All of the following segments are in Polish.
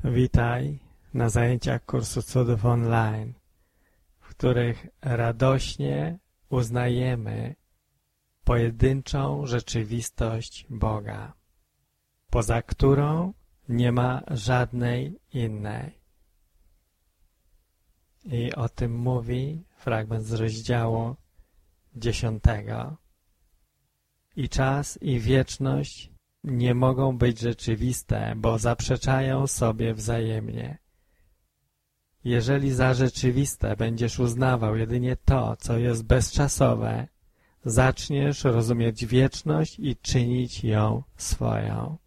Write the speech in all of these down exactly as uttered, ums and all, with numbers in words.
Witaj na zajęciach kursu Cudów Online, w których radośnie uznajemy pojedynczą rzeczywistość Boga, poza którą nie ma żadnej innej. I o tym mówi fragment z rozdziału dziesiątego. I czas i wieczność nie mogą być rzeczywiste, bo zaprzeczają sobie wzajemnie. Jeżeli za rzeczywiste będziesz uznawał jedynie to, co jest bezczasowe, zaczniesz rozumieć wieczność i czynić ją swoją.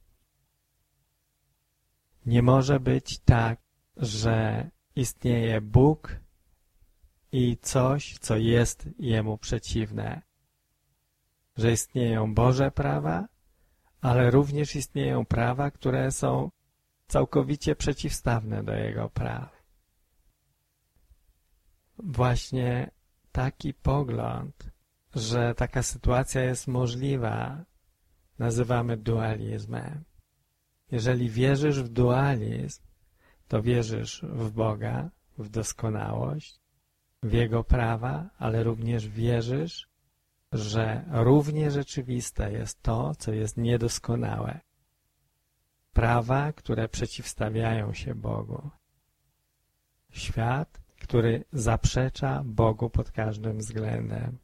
Nie może być tak, że istnieje Bóg i coś, co jest Jemu przeciwne. Że istnieją Boże prawa, ale również istnieją prawa, które są całkowicie przeciwstawne do Jego praw. Właśnie taki pogląd, że taka sytuacja jest możliwa, nazywamy dualizmem. Jeżeli wierzysz w dualizm, to wierzysz w Boga, w doskonałość, w Jego prawa, ale również wierzysz, że równie rzeczywiste jest to, co jest niedoskonałe. Prawa, które przeciwstawiają się Bogu. Świat, który zaprzecza Bogu pod każdym względem.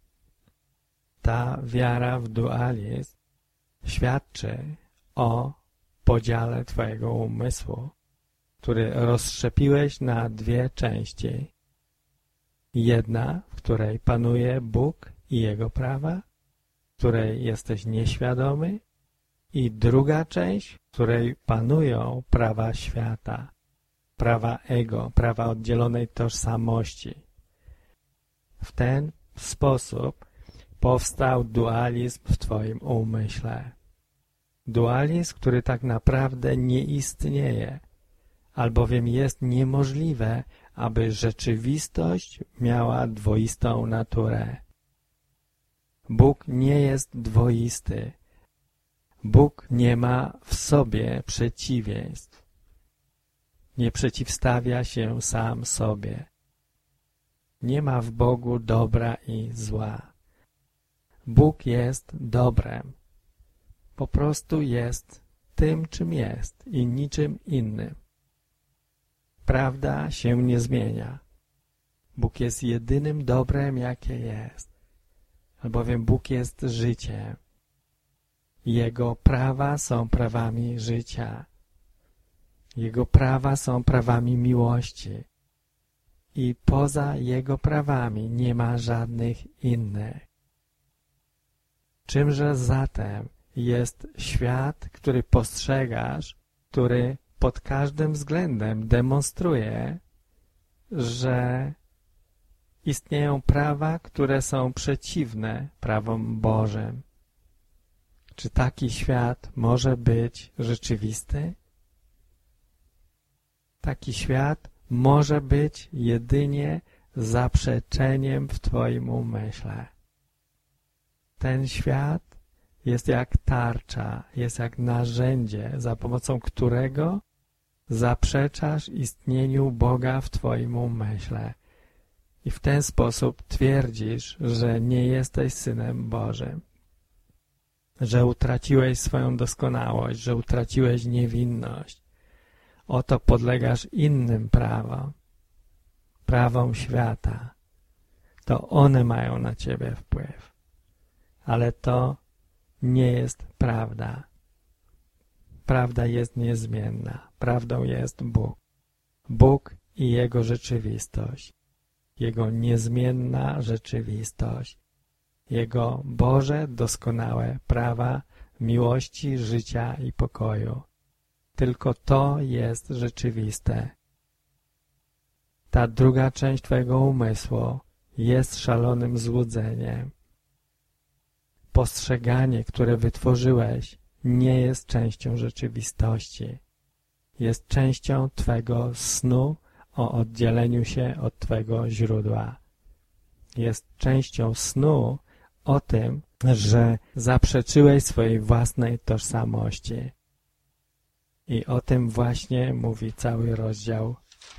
Ta wiara w dualizm świadczy o podziale Twojego umysłu, który rozszczepiłeś na dwie części. Jedna, w której panuje Bóg i Jego prawa, w której jesteś nieświadomy, i druga część, w której panują prawa świata, prawa ego, prawa oddzielonej tożsamości. W ten sposób powstał dualizm w Twoim umyśle. Dualizm, który tak naprawdę nie istnieje, albowiem jest niemożliwe, aby rzeczywistość miała dwoistą naturę. Bóg nie jest dwoisty. Bóg nie ma w sobie przeciwieństw. Nie przeciwstawia się sam sobie. Nie ma w Bogu dobra i zła. Bóg jest dobrem. Po prostu jest tym, czym jest i niczym innym. Prawda się nie zmienia. Bóg jest jedynym dobrem, jakie jest. Albowiem Bóg jest życiem. Jego prawa są prawami życia. Jego prawa są prawami miłości. I poza Jego prawami nie ma żadnych innych. Czymże zatem jest świat, który postrzegasz, który pod każdym względem demonstruje, że istnieją prawa, które są przeciwne prawom Bożym. Czy taki świat może być rzeczywisty? Taki świat może być jedynie zaprzeczeniem w Twoim umyśle. Ten świat jest jak tarcza, jest jak narzędzie, za pomocą którego zaprzeczasz istnieniu Boga w Twoim umyśle. I w ten sposób twierdzisz, że nie jesteś Synem Bożym, że utraciłeś swoją doskonałość, że utraciłeś niewinność. Oto podlegasz innym prawom, prawom świata. To one mają na Ciebie wpływ. Ale to nie jest prawda. Prawda jest niezmienna. Prawdą jest Bóg. Bóg i Jego rzeczywistość. Jego niezmienna rzeczywistość. Jego Boże doskonałe prawa miłości, życia i pokoju. Tylko to jest rzeczywiste. Ta druga część Twojego umysłu jest szalonym złudzeniem. Postrzeganie, które wytworzyłeś, nie jest częścią rzeczywistości. Jest częścią Twego snu o oddzieleniu się od Twego źródła. Jest częścią snu o tym, że zaprzeczyłeś swojej własnej tożsamości. I o tym właśnie mówi cały rozdział,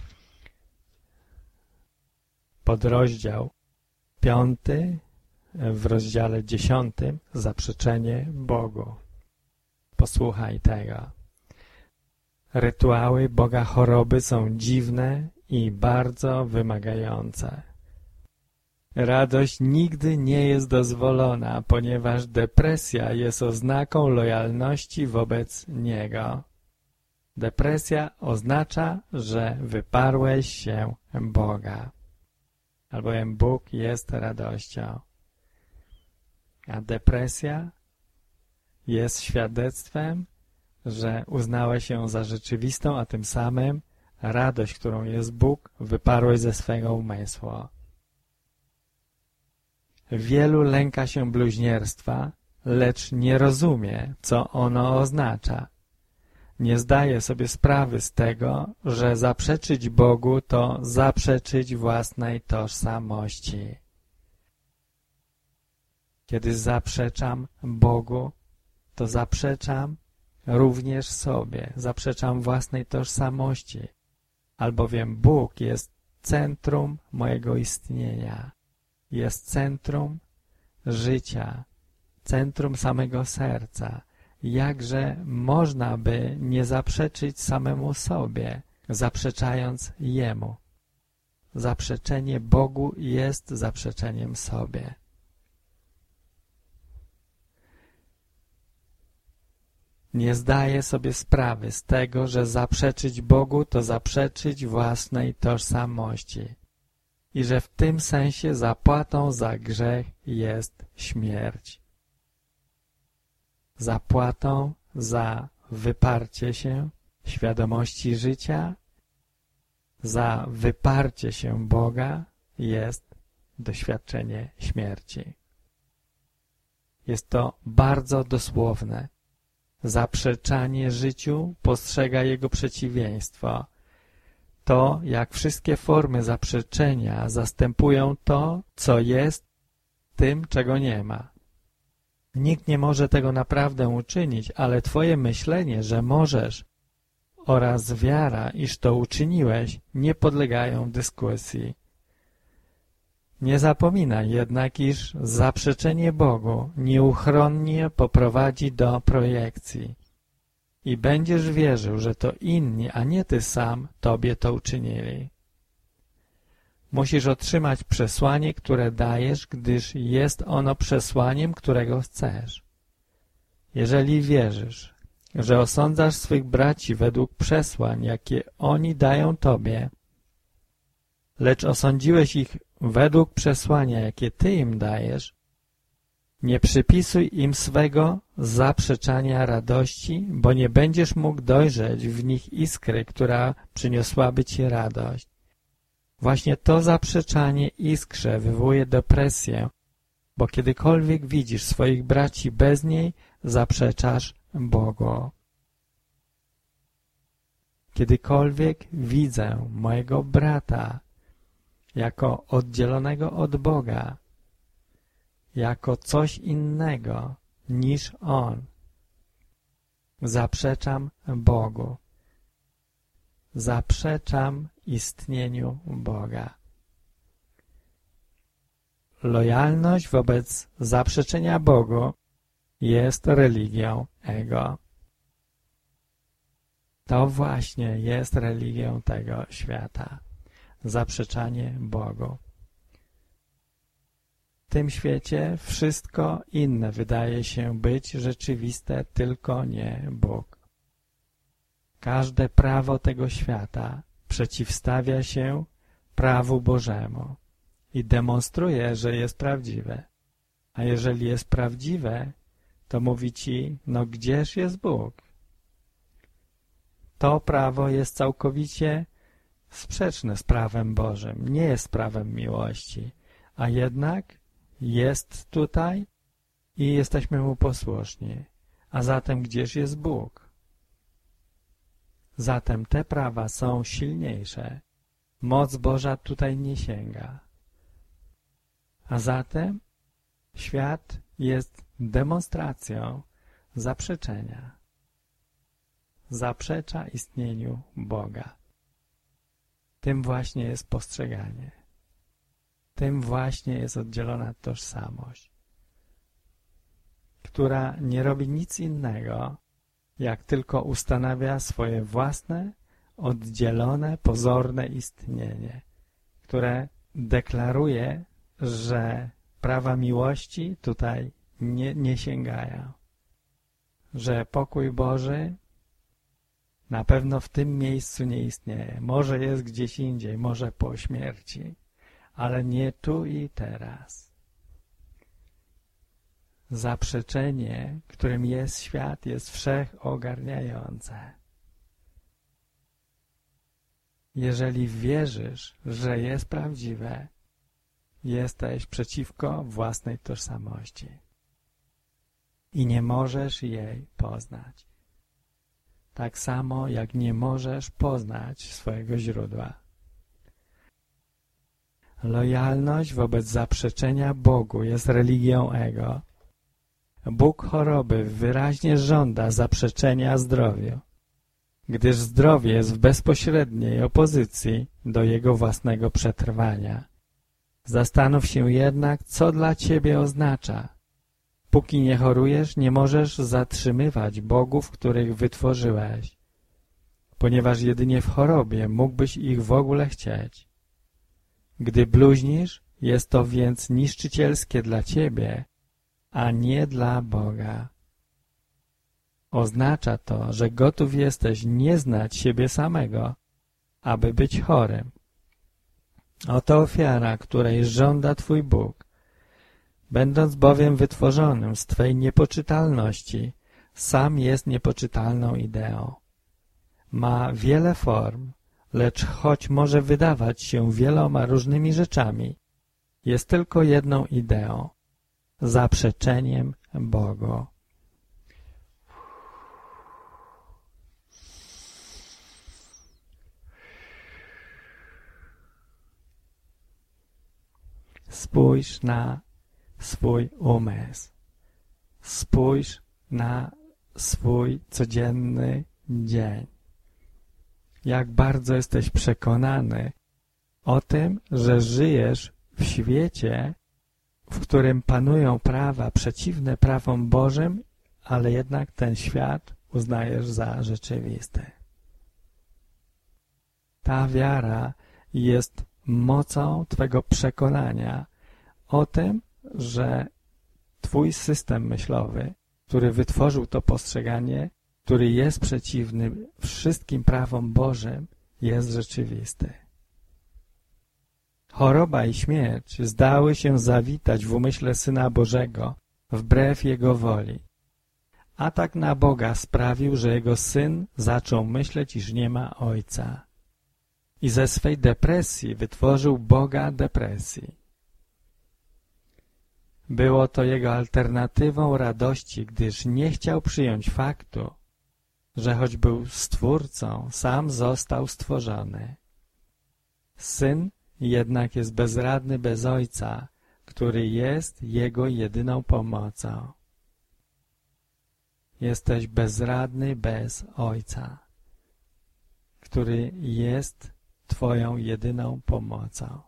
podrozdział piąty w rozdziale dziesiątym, zaprzeczenie Bogu. Posłuchaj tego. Rytuały Boga choroby są dziwne i bardzo wymagające. Radość nigdy nie jest dozwolona, ponieważ depresja jest oznaką lojalności wobec Niego. Depresja oznacza, że wyparłeś się Boga, albowiem Bóg jest radością. A depresja jest świadectwem, że uznałeś ją za rzeczywistą, a tym samym radość, którą jest Bóg, wyparłeś ze swego umysłu. Wielu lęka się bluźnierstwa, lecz nie rozumie, co ono oznacza. Nie zdaje sobie sprawy z tego, że zaprzeczyć Bogu to zaprzeczyć własnej tożsamości. Kiedy zaprzeczam Bogu, to zaprzeczam również sobie, zaprzeczam własnej tożsamości, albowiem Bóg jest centrum mojego istnienia, jest centrum życia, centrum samego serca. Jakże można by nie zaprzeczyć samemu sobie, zaprzeczając Jemu? Zaprzeczenie Bogu jest zaprzeczeniem sobie. Nie zdaję sobie sprawy z tego, że zaprzeczyć Bogu to zaprzeczyć własnej tożsamości i że w tym sensie zapłatą za grzech jest śmierć. Zapłatą za wyparcie się świadomości życia, za wyparcie się Boga jest doświadczenie śmierci. Jest to bardzo dosłowne. Zaprzeczanie życiu postrzega jego przeciwieństwo. To, jak wszystkie formy zaprzeczenia zastępują to, co jest, tym, czego nie ma. Nikt nie może tego naprawdę uczynić, ale twoje myślenie, że możesz, oraz wiara, iż to uczyniłeś, nie podlegają dyskusji. Nie zapominaj jednak, iż zaprzeczenie Bogu nieuchronnie poprowadzi do projekcji i będziesz wierzył, że to inni, a nie ty sam, tobie to uczynili. Musisz otrzymać przesłanie, które dajesz, gdyż jest ono przesłaniem, którego chcesz. Jeżeli wierzysz, że osądzasz swych braci według przesłań, jakie oni dają tobie, lecz osądziłeś ich według przesłania, jakie ty im dajesz, nie przypisuj im swego zaprzeczania radości, bo nie będziesz mógł dojrzeć w nich iskry, która przyniosłaby ci radość. Właśnie to zaprzeczanie iskrze wywołuje depresję, bo kiedykolwiek widzisz swoich braci bez niej, zaprzeczasz Bogu. Kiedykolwiek widzę mojego brata jako oddzielonego od Boga, jako coś innego niż On, zaprzeczam Bogu. Zaprzeczam istnieniu Boga. Lojalność wobec zaprzeczenia Bogu jest religią ego. To właśnie jest religią tego świata. Zaprzeczanie Bogu. W tym świecie wszystko inne wydaje się być rzeczywiste, tylko nie Bóg. Każde prawo tego świata przeciwstawia się prawu Bożemu i demonstruje, że jest prawdziwe. A jeżeli jest prawdziwe, to mówi ci, no gdzież jest Bóg? To prawo jest całkowicie sprzeczne z prawem Bożym, nie jest prawem miłości, a jednak jest tutaj i jesteśmy Mu posłuszni. A zatem gdzież jest Bóg? Zatem te prawa są silniejsze. Moc Boża tutaj nie sięga. A zatem świat jest demonstracją zaprzeczenia. zaprzecza istnieniu Boga. Tym właśnie jest postrzeganie. Tym właśnie jest oddzielona tożsamość, która nie robi nic innego, jak tylko ustanawia swoje własne, oddzielone, pozorne istnienie, które deklaruje, że prawa miłości tutaj nie, nie sięgają, że pokój Boży na pewno w tym miejscu nie istnieje. Może jest gdzieś indziej, może po śmierci, ale nie tu i teraz. Zaprzeczenie, którym jest świat, jest wszechogarniające. Jeżeli wierzysz, że jest prawdziwe, jesteś przeciwko własnej tożsamości i nie możesz jej poznać. Tak samo, jak nie możesz poznać swojego źródła. Lojalność wobec zaprzeczenia Bogu jest religią ego. Bóg choroby wyraźnie żąda zaprzeczenia zdrowiu, gdyż zdrowie jest w bezpośredniej opozycji do jego własnego przetrwania. Zastanów się jednak, co dla ciebie oznacza. Póki nie chorujesz, nie możesz zatrzymywać bogów, których wytworzyłeś, ponieważ jedynie w chorobie mógłbyś ich w ogóle chcieć. Gdy bluźnisz, jest to więc niszczycielskie dla ciebie, a nie dla Boga. Oznacza to, że gotów jesteś nie znać siebie samego, aby być chorym. Oto ofiara, której żąda Twój Bóg. Będąc bowiem wytworzonym z Twej niepoczytalności, sam jest niepoczytalną ideą. Ma wiele form, lecz choć może wydawać się wieloma różnymi rzeczami, jest tylko jedną ideą, zaprzeczeniem Bogu. Spójrz na swój umysł. Spójrz na swój codzienny dzień. Jak bardzo jesteś przekonany o tym, że żyjesz w świecie, w którym panują prawa przeciwne prawom Bożym, ale jednak ten świat uznajesz za rzeczywisty. Ta wiara jest mocą Twego przekonania o tym, że Twój system myślowy, który wytworzył to postrzeganie, który jest przeciwny wszystkim prawom Bożym, jest rzeczywisty. Choroba i śmierć zdały się zawitać w umyśle Syna Bożego wbrew Jego woli. Atak na Boga sprawił, że Jego Syn zaczął myśleć, iż nie ma Ojca. I ze swej depresji wytworzył Boga depresji. Było to Jego alternatywą radości, gdyż nie chciał przyjąć faktu, że choć był Stwórcą, sam został stworzony. Syn jednak jest bezradny bez Ojca, który jest Jego jedyną pomocą. Jesteś bezradny bez Ojca, który jest Twoją jedyną pomocą.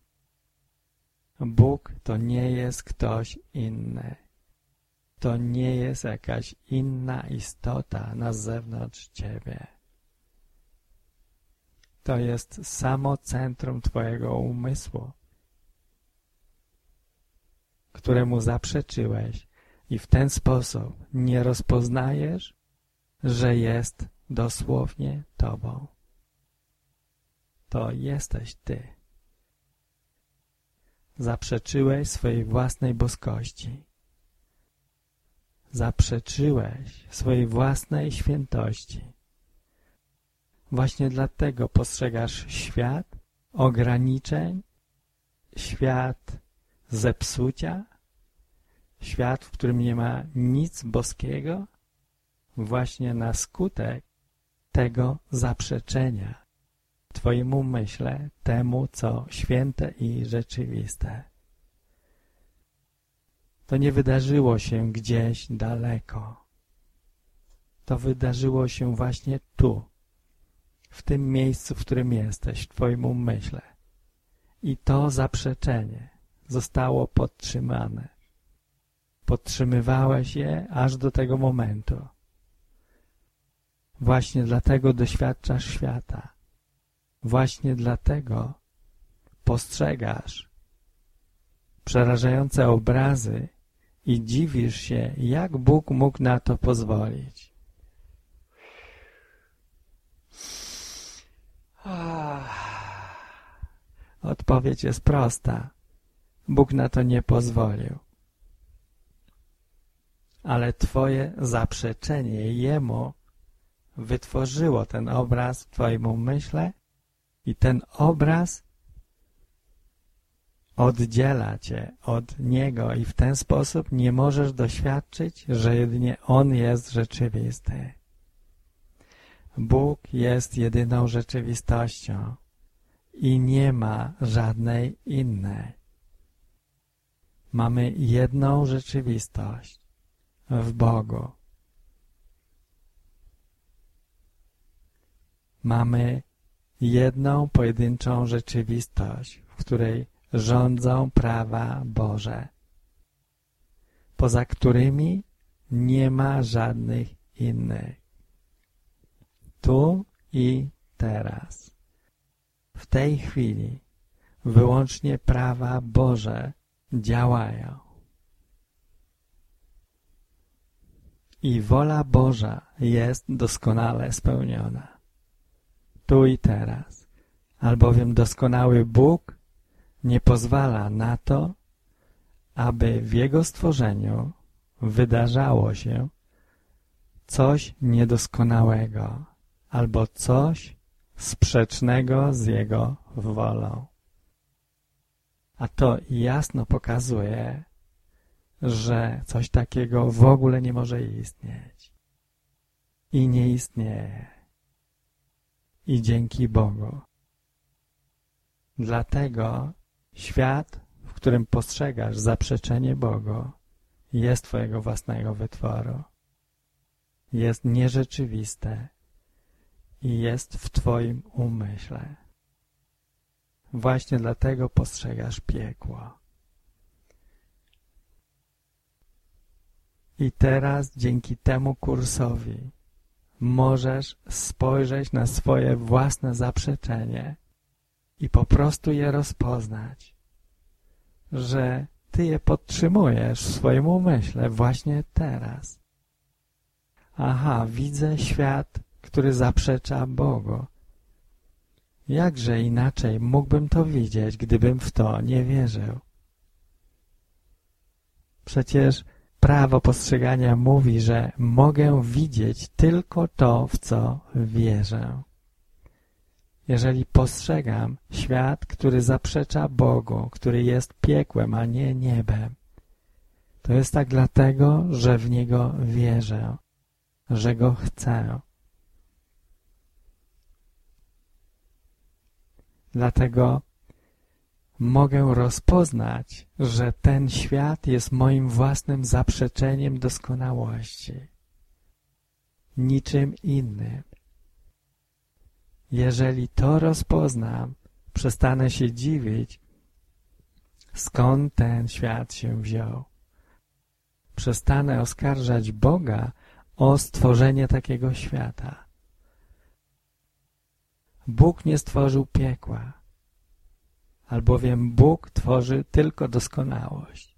Bóg to nie jest ktoś inny. To nie jest jakaś inna istota na zewnątrz Ciebie. To jest samo centrum Twojego umysłu, któremu zaprzeczyłeś i w ten sposób nie rozpoznajesz, że jest dosłownie Tobą. To jesteś Ty. Zaprzeczyłeś swojej własnej boskości. Zaprzeczyłeś swojej własnej świętości. Właśnie dlatego postrzegasz świat ograniczeń, świat zepsucia, świat, w którym nie ma nic boskiego, właśnie na skutek tego zaprzeczenia w Twoim umyśle temu, co święte i rzeczywiste. To nie wydarzyło się gdzieś daleko. to wydarzyło się właśnie tu, w tym miejscu, w którym jesteś, w twoim umyśle. I to zaprzeczenie zostało podtrzymane. Podtrzymywałeś je aż do tego momentu. Właśnie dlatego doświadczasz świata. Właśnie dlatego postrzegasz przerażające obrazy i dziwisz się, jak Bóg mógł na to pozwolić. Odpowiedź jest prosta. Bóg na to nie pozwolił. Ale twoje zaprzeczenie Jemu wytworzyło ten obraz w twoim umyśle i ten obraz oddziela cię od Niego i w ten sposób nie możesz doświadczyć, że jedynie On jest rzeczywisty. Bóg jest jedyną rzeczywistością i nie ma żadnej innej. Mamy jedną rzeczywistość w Bogu. Mamy jedną pojedynczą rzeczywistość, w której rządzą prawa Boże, poza którymi nie ma żadnych innych. Tu i teraz. W tej chwili wyłącznie prawa Boże działają. I wola Boża jest doskonale spełniona. Tu i teraz. Albowiem doskonały Bóg nie pozwala na to, aby w Jego stworzeniu wydarzało się coś niedoskonałego albo coś sprzecznego z Jego wolą. A to jasno pokazuje, że coś takiego w ogóle nie może istnieć. I nie istnieje. I dzięki Bogu. Dlatego świat, w którym postrzegasz zaprzeczenie Bogu, jest twojego własnego wytworu. Jest nierzeczywiste i jest w twoim umyśle. Właśnie dlatego postrzegasz piekło. I teraz dzięki temu kursowi możesz spojrzeć na swoje własne zaprzeczenie i po prostu je rozpoznać, że ty je podtrzymujesz w swoim umyśle właśnie teraz. Aha, widzę świat, który zaprzecza Bogu. Jakże inaczej mógłbym to widzieć, gdybym w to nie wierzył? Przecież prawo postrzegania mówi, że mogę widzieć tylko to, w co wierzę. Jeżeli postrzegam świat, który zaprzecza Bogu, który jest piekłem, a nie niebem, to jest tak dlatego, że w Niego wierzę, że Go chcę. Dlatego mogę rozpoznać, że ten świat jest moim własnym zaprzeczeniem doskonałości. Niczym innym. Jeżeli to rozpoznam, przestanę się dziwić, skąd ten świat się wziął. Przestanę oskarżać Boga o stworzenie takiego świata. Bóg nie stworzył piekła, albowiem Bóg tworzy tylko doskonałość.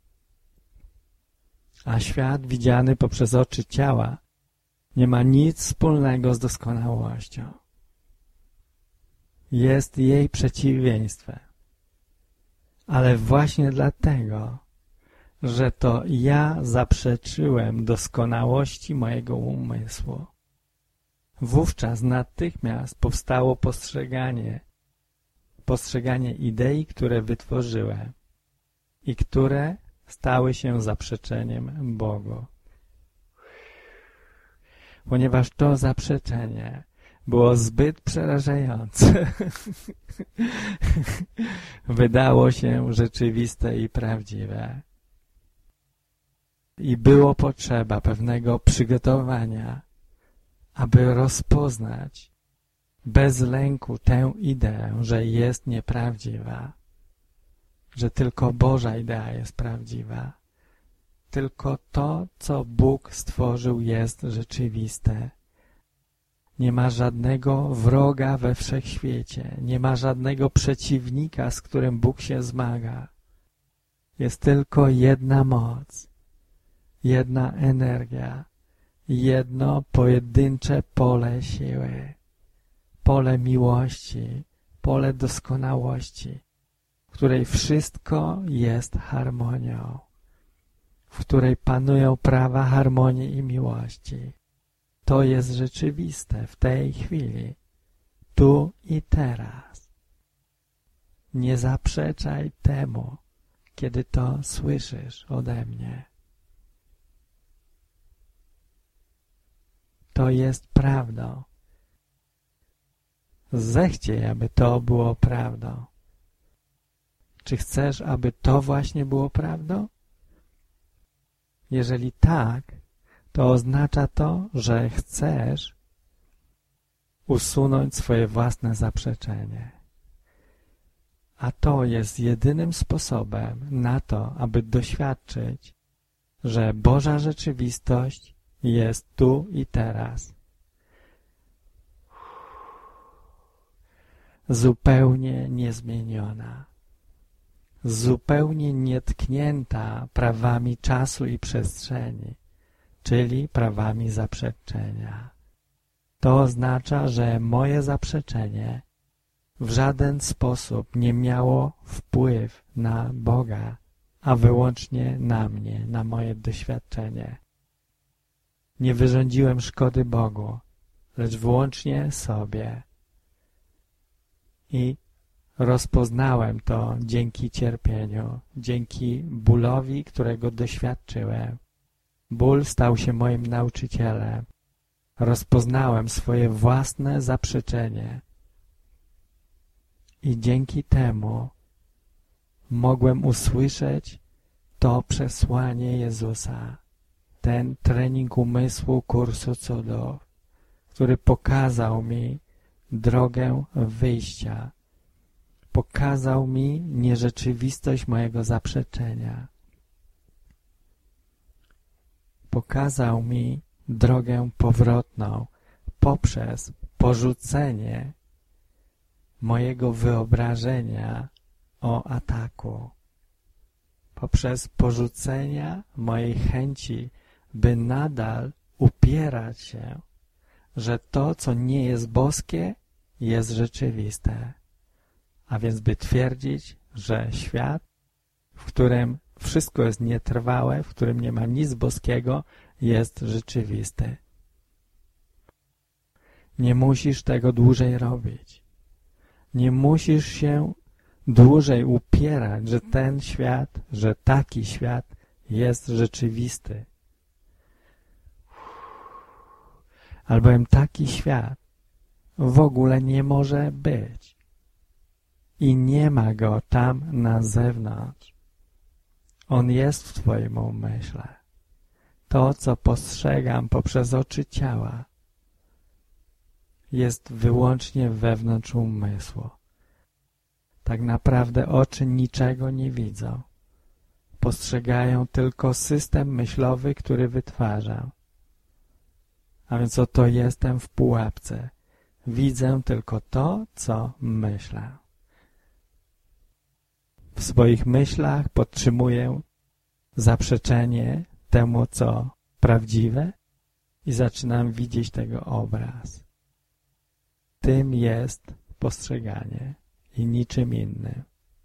A świat widziany poprzez oczy ciała nie ma nic wspólnego z doskonałością. Jest jej przeciwieństwem. Ale właśnie dlatego, że to ja zaprzeczyłem doskonałości mojego umysłu, wówczas natychmiast powstało postrzeganie, postrzeganie idei, które wytworzyłem i które stały się zaprzeczeniem Bogu. Ponieważ to zaprzeczenie było zbyt przerażające, wydało się rzeczywiste i prawdziwe. I było potrzeba pewnego przygotowania, aby rozpoznać bez lęku tę ideę, że jest nieprawdziwa, że tylko Boża idea jest prawdziwa. Tylko to, co Bóg stworzył, jest rzeczywiste. Nie ma żadnego wroga we wszechświecie, nie ma żadnego przeciwnika, z którym Bóg się zmaga. Jest tylko jedna moc, jedna energia, jedno pojedyncze pole siły, pole miłości, pole doskonałości, w której wszystko jest harmonią, w której panują prawa harmonii i miłości. To jest rzeczywiste w tej chwili, tu i teraz. Nie zaprzeczaj temu, kiedy to słyszysz ode mnie. To jest prawdą. Zechciej, aby to było prawdą. Czy chcesz, aby to właśnie było prawdą? Jeżeli tak, to oznacza to, że chcesz usunąć swoje własne zaprzeczenie. A to jest jedynym sposobem na to, aby doświadczyć, że Boża rzeczywistość jest tu i teraz. Zupełnie niezmieniona. Zupełnie nietknięta prawami czasu i przestrzeni, czyli prawami zaprzeczenia. To oznacza, że moje zaprzeczenie w żaden sposób nie miało wpływ na Boga, a wyłącznie na mnie, na moje doświadczenie. Nie wyrządziłem szkody Bogu, lecz wyłącznie sobie. I rozpoznałem to dzięki cierpieniu, dzięki bólowi, którego doświadczyłem. Ból stał się moim nauczycielem. Rozpoznałem swoje własne zaprzeczenie. I dzięki temu mogłem usłyszeć to przesłanie Jezusa, ten trening umysłu kursu cudów, który pokazał mi drogę wyjścia, pokazał mi nierzeczywistość mojego zaprzeczenia, pokazał mi drogę powrotną poprzez porzucenie mojego wyobrażenia o ataku, poprzez porzucenia mojej chęci, by nadal upierać się, że to, co nie jest boskie, jest rzeczywiste. A więc by twierdzić, że świat, w którym wszystko jest nietrwałe, w którym nie ma nic boskiego, jest rzeczywisty. Nie musisz tego dłużej robić. Nie musisz się dłużej upierać, że ten świat, że taki świat jest rzeczywisty. Albowiem taki świat w ogóle nie może być. I nie ma go tam na zewnątrz. On jest w twoim umyśle. To, co postrzegam poprzez oczy ciała, jest wyłącznie wewnątrz umysłu. Tak naprawdę oczy niczego nie widzą. Postrzegają tylko system myślowy, który wytwarzam. A więc oto jestem w pułapce. Widzę tylko to, co myślę. W swoich myślach podtrzymuję zaprzeczenie temu, co prawdziwe i zaczynam widzieć tego obraz. Tym jest postrzeganie i niczym innym.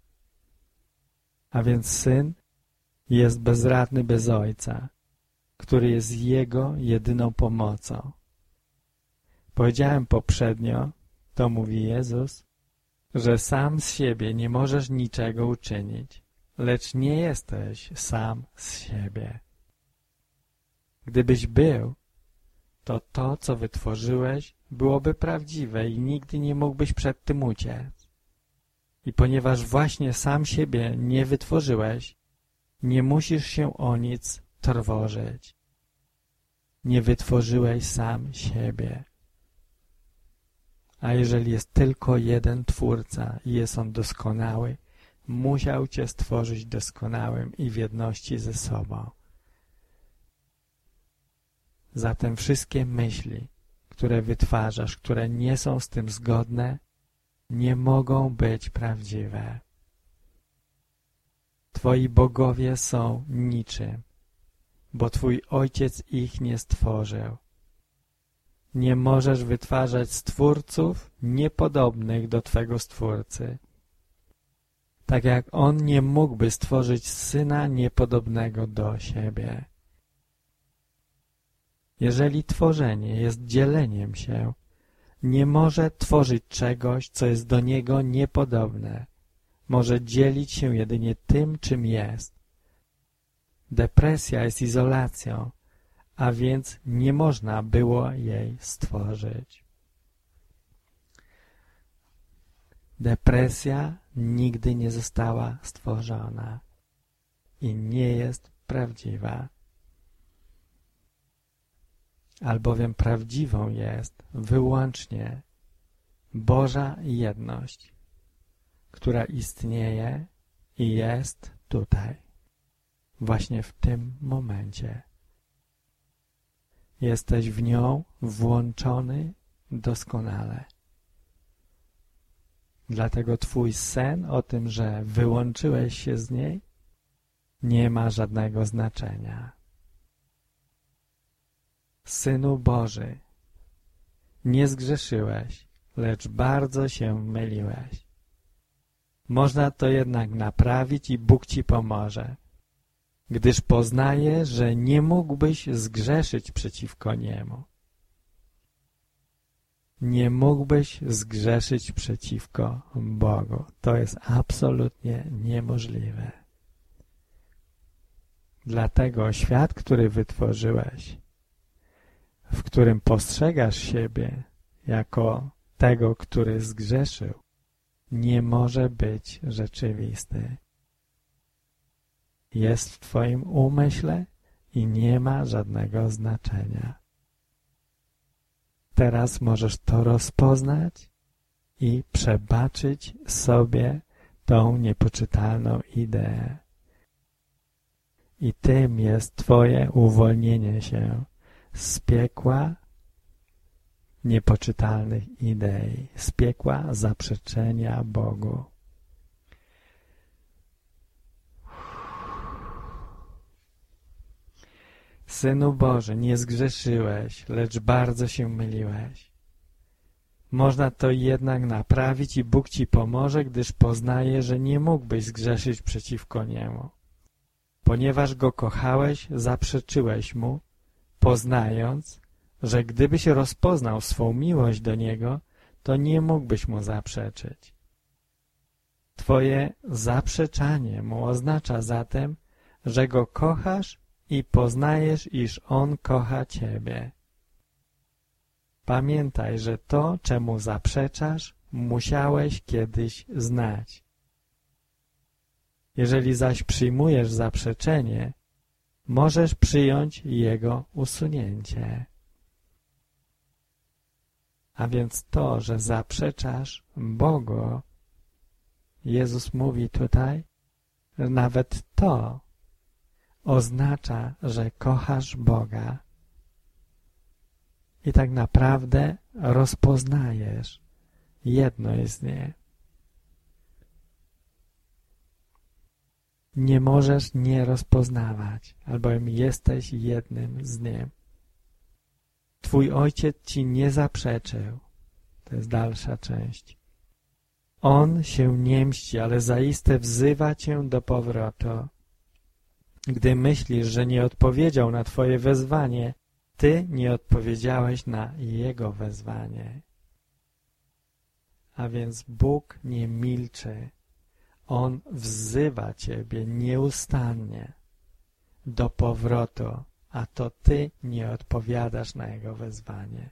A więc Syn jest bezradny bez Ojca, który jest Jego jedyną pomocą. Powiedziałem poprzednio, to mówi Jezus, że sam z siebie nie możesz niczego uczynić, lecz nie jesteś sam z siebie. Gdybyś był, to to, co wytworzyłeś, byłoby prawdziwe i nigdy nie mógłbyś przed tym uciec. I ponieważ właśnie sam siebie nie wytworzyłeś, nie musisz się o nic trwożyć. nie wytworzyłeś sam siebie. A jeżeli jest tylko jeden Twórca i jest On doskonały, musiał Cię stworzyć doskonałym i w jedności ze sobą. Zatem wszystkie myśli, które wytwarzasz, które nie są z tym zgodne, nie mogą być prawdziwe. Twoi bogowie są niczym, bo Twój Ojciec ich nie stworzył. Nie możesz wytwarzać stwórców niepodobnych do Twego Stwórcy. Tak jak On nie mógłby stworzyć Syna niepodobnego do siebie. Jeżeli tworzenie jest dzieleniem się, nie może tworzyć czegoś, co jest do Niego niepodobne. Może dzielić się jedynie tym, czym jest. Depresja jest izolacją, a więc nie można było jej stworzyć. Depresja nigdy nie została stworzona i nie jest prawdziwa. Albowiem prawdziwą jest wyłącznie Boża jedność, która istnieje i jest tutaj, właśnie w tym momencie. Jesteś w nią włączony doskonale. Dlatego Twój sen o tym, że wyłączyłeś się z niej, nie ma żadnego znaczenia. Synu Boży, nie zgrzeszyłeś, lecz bardzo się myliłeś. Można to jednak naprawić i Bóg Ci pomoże, gdyż poznaje, że nie mógłbyś zgrzeszyć przeciwko Niemu. Nie mógłbyś zgrzeszyć przeciwko Bogu. To jest absolutnie niemożliwe. Dlatego świat, który wytworzyłeś, w którym postrzegasz siebie jako tego, który zgrzeszył, nie może być rzeczywisty. Jest w Twoim umyśle i nie ma żadnego znaczenia. Teraz możesz to rozpoznać i przebaczyć sobie tą niepoczytalną ideę. I tym jest Twoje uwolnienie się z piekła niepoczytalnych idei, z piekła zaprzeczenia Bogu. Synu Boży, nie zgrzeszyłeś, lecz bardzo się myliłeś. Można to jednak naprawić i Bóg Ci pomoże, gdyż poznaje, że nie mógłbyś zgrzeszyć przeciwko Niemu. Ponieważ Go kochałeś, zaprzeczyłeś Mu, poznając, że gdybyś rozpoznał swą miłość do Niego, to nie mógłbyś Mu zaprzeczyć. Twoje zaprzeczanie Mu oznacza zatem, że Go kochasz i poznajesz, iż On kocha Ciebie. Pamiętaj, że to, czemu zaprzeczasz, musiałeś kiedyś znać. Jeżeli zaś przyjmujesz zaprzeczenie, możesz przyjąć jego usunięcie. A więc to, że zaprzeczasz Bogu, Jezus mówi tutaj, że nawet to oznacza, że kochasz Boga. I tak naprawdę rozpoznajesz jedno z nie. Nie możesz nie rozpoznawać, albowiem jesteś jednym z nim. Twój Ojciec Ci nie zaprzeczył. To jest dalsza część. On się nie mści, ale zaiste wzywa Cię do powrotu. Gdy myślisz, że nie odpowiedział na Twoje wezwanie, Ty nie odpowiedziałeś na Jego wezwanie. A więc Bóg nie milczy. On wzywa Ciebie nieustannie do powrotu, a to Ty nie odpowiadasz na Jego wezwanie.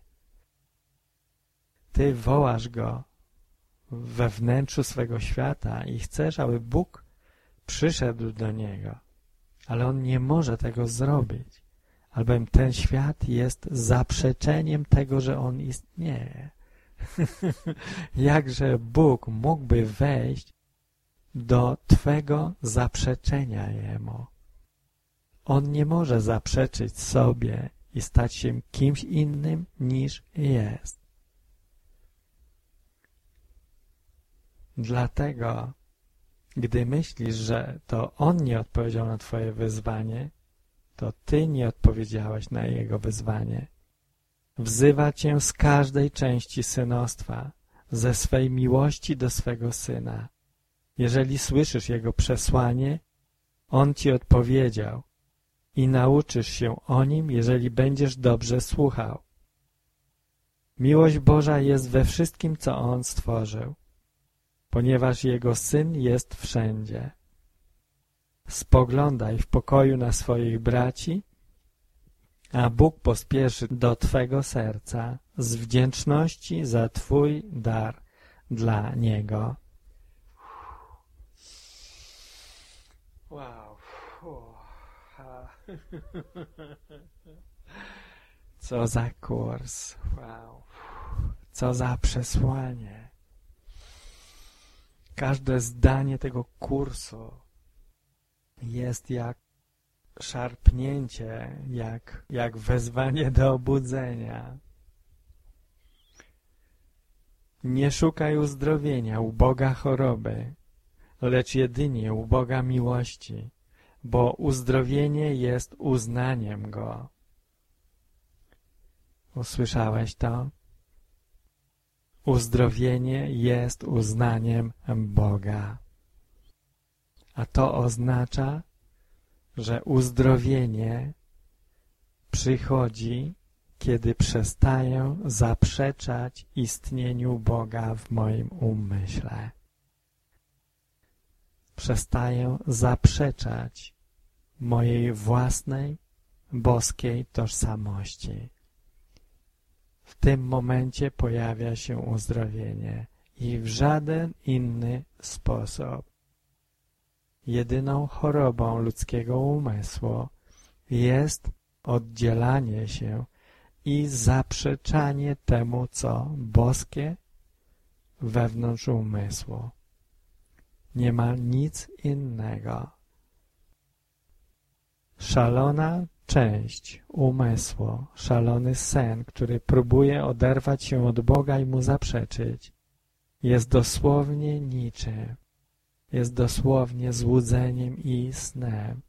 Ty wołasz Go we wnętrzu swego świata i chcesz, aby Bóg przyszedł do Niego, ale On nie może tego zrobić, albowiem ten świat jest zaprzeczeniem tego, że on istnieje. Jakże Bóg mógłby wejść do Twego zaprzeczenia Jemu? On nie może zaprzeczyć sobie i stać się kimś innym niż jest. Dlatego, gdy myślisz, że to On nie odpowiedział na Twoje wyzwanie, to Ty nie odpowiedziałeś na Jego wyzwanie. Wzywa Cię z każdej części synostwa, ze swej miłości do swego Syna. Jeżeli słyszysz Jego przesłanie, On Ci odpowiedział i nauczysz się o Nim, jeżeli będziesz dobrze słuchał. Miłość Boża jest we wszystkim, co On stworzył, ponieważ Jego Syn jest wszędzie. Spoglądaj w pokoju na swoich braci, a Bóg pospieszy do Twego serca z wdzięczności za Twój dar dla Niego. Wow. Co za kurs. Wow. Co za przesłanie. Każde zdanie tego kursu jest jak szarpnięcie, jak, jak wezwanie do obudzenia. Nie szukaj uzdrowienia u Boga choroby, lecz jedynie u Boga miłości, bo uzdrowienie jest uznaniem Go. Usłyszałeś to? Uzdrowienie jest uznaniem Boga. A to oznacza, że uzdrowienie przychodzi, kiedy przestaję zaprzeczać istnieniu Boga w moim umyśle. Przestaję zaprzeczać mojej własnej, boskiej tożsamości. W tym momencie pojawia się uzdrowienie i w żaden inny sposób. Jedyną chorobą ludzkiego umysłu jest oddzielanie się i zaprzeczanie temu, co boskie wewnątrz umysłu. Nie ma nic innego. Szalona część umysłu, szalony sen, który próbuje oderwać się od Boga i Mu zaprzeczyć, jest dosłownie niczym. Jest dosłownie złudzeniem i snem.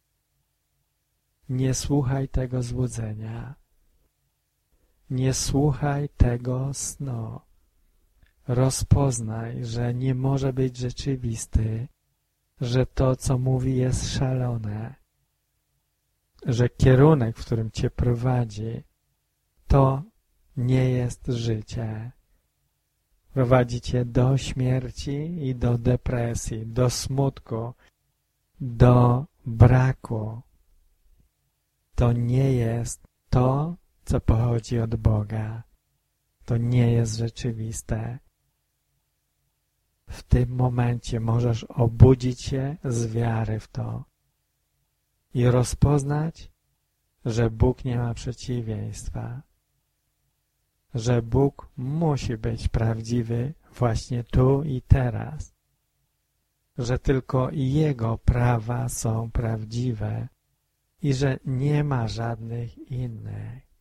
Nie słuchaj tego złudzenia. Nie słuchaj tego snu. Rozpoznaj, że nie może być rzeczywisty, że to, co mówi, jest szalone, że kierunek, w którym Cię prowadzi, to nie jest życie. Prowadzi Cię do śmierci i do depresji, do smutku, do braku. To nie jest to, co pochodzi od Boga. To nie jest rzeczywiste. W tym momencie możesz obudzić się z wiary w to i rozpoznać, że Bóg nie ma przeciwieństwa, że Bóg musi być prawdziwy właśnie tu i teraz, że tylko Jego prawa są prawdziwe i że nie ma żadnych innych.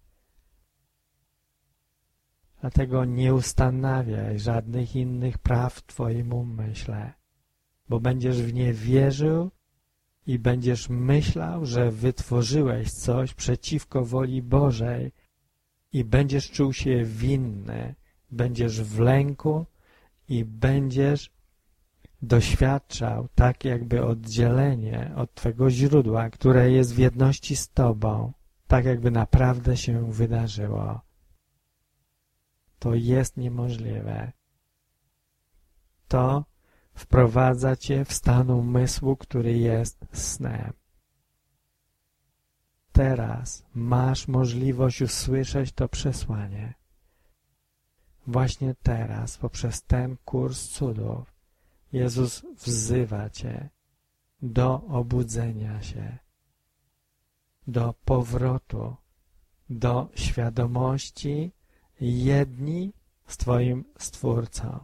Dlatego nie ustanawiaj żadnych innych praw w Twoim umyśle, bo będziesz w nie wierzył i będziesz myślał, że wytworzyłeś coś przeciwko woli Bożej i będziesz czuł się winny, będziesz w lęku i będziesz doświadczał tak jakby oddzielenie od Twego źródła, które jest w jedności z Tobą, tak jakby naprawdę się wydarzyło. To jest niemożliwe. To wprowadza Cię w stan umysłu, który jest snem. Teraz masz możliwość usłyszeć to przesłanie. Właśnie teraz, poprzez ten kurs cudów, Jezus wzywa Cię do obudzenia się. do powrotu, do świadomości jedni z Twoim Stwórcą,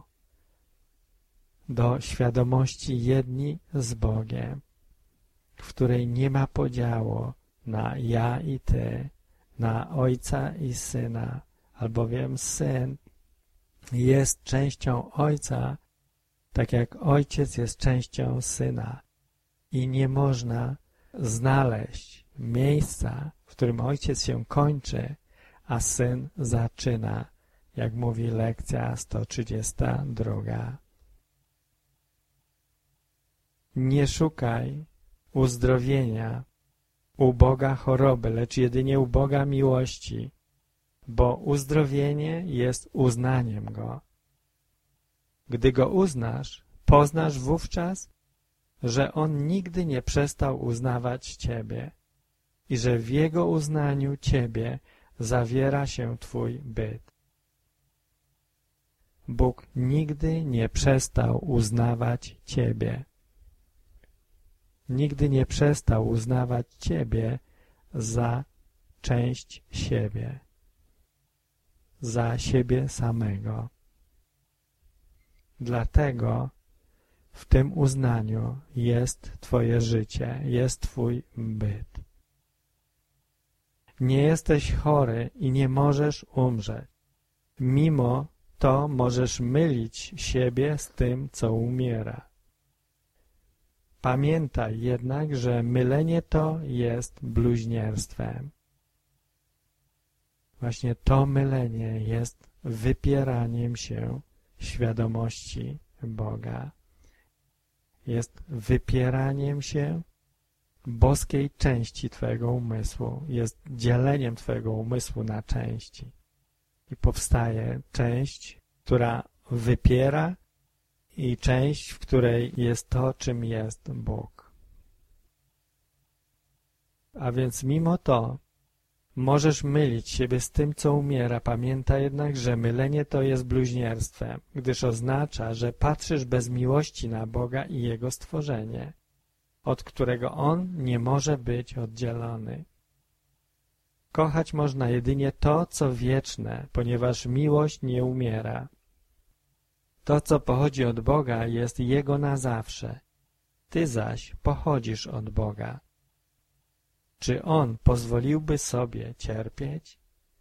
do świadomości jedni z Bogiem, w której nie ma podziału na ja i Ty, na Ojca i Syna, albowiem Syn jest częścią Ojca, tak jak Ojciec jest częścią Syna. I nie można znaleźć miejsca, w którym Ojciec się kończy, a Syn zaczyna, jak mówi lekcja sto trzydziesta druga. Nie szukaj uzdrowienia u Boga choroby, lecz jedynie u Boga miłości, bo uzdrowienie jest uznaniem Go. Gdy Go uznasz, poznasz wówczas, że On nigdy nie przestał uznawać Ciebie i że w Jego uznaniu Ciebie zawiera się Twój byt. Bóg nigdy nie przestał uznawać Ciebie. Nigdy nie przestał uznawać Ciebie za część siebie, za siebie samego. Dlatego w tym uznaniu jest Twoje życie, jest Twój byt. Nie jesteś chory i nie możesz umrzeć. Mimo to możesz mylić siebie z tym, co umiera. Pamiętaj jednak, że mylenie to jest bluźnierstwem. Właśnie to mylenie jest wypieraniem się świadomości Boga. Jest wypieraniem się boskiej części Twojego umysłu. Jest dzieleniem Twojego umysłu na części. I powstaje część, która wypiera i część, w której jest to, czym jest Bóg. A więc mimo to możesz mylić siebie z tym, co umiera. Pamiętaj jednak, że mylenie to jest bluźnierstwem, gdyż oznacza, że patrzysz bez miłości na Boga i Jego stworzenie, od którego On nie może być oddzielony. Kochać można jedynie to, co wieczne, ponieważ miłość nie umiera. To, co pochodzi od Boga, jest Jego na zawsze. Ty zaś pochodzisz od Boga. Czy On pozwoliłby sobie cierpieć?